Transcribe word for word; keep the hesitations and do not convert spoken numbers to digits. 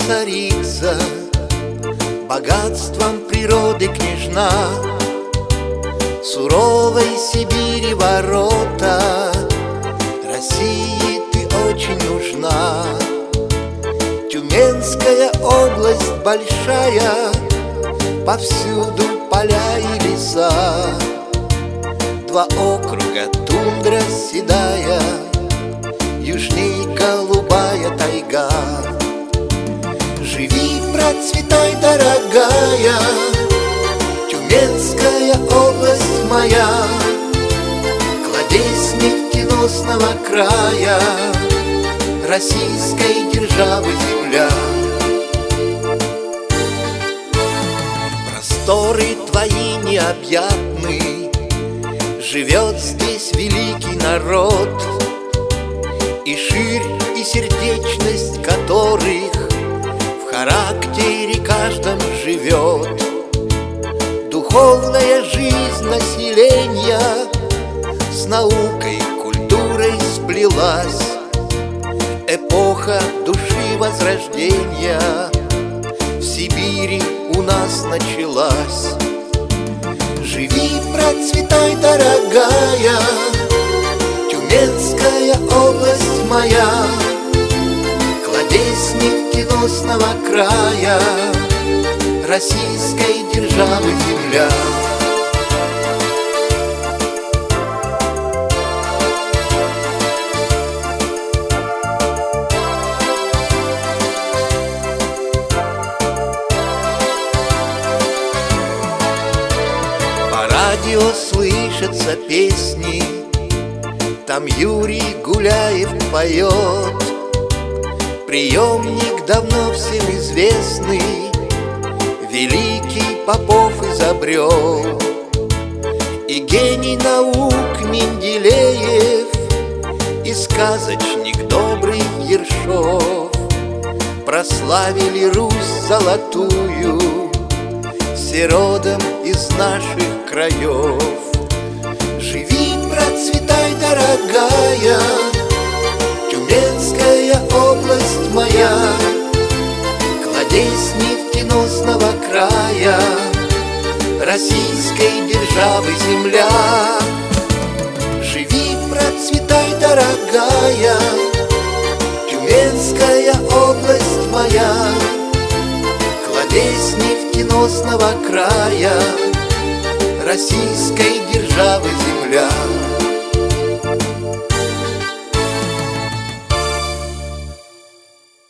царица, богатством природы княжна, суровой Сибири ворота, России ты очень нужна. Тюменская область большая, повсюду поля и леса, два округа, тундра седая, южней голубая тайга. Живи, процветай, дорогая, Тюменская область моя, кладезь нефтеносного края, российской державы земля. Просторы твои необъятны, живет здесь великий народ, и ширь, и сердечность которых в характере каждом живет. Духовная жизнь населения с наукой, культурой сплелась. Эпоха души возрождения в Сибири у нас началась. Живи, процветай, дорогая, Тюменская область моя, кладезь нефтеносного края, российской державы земля. По радио слышатся песни, там Юрий Гуляев поет. Приемник давно всем известный, великий Попов изобрел. И гений наук Менделеев, и сказочник добрый Ершов прославили Русь золотую, все родом из наших краев. Живи, процветай, дорогая, Тюменская область моя, кладезь нефтеносного края, российской державы земля. Живи, процветай, дорогая, Тюменская область моя, кладезь нефтеносного края, российской державы земля.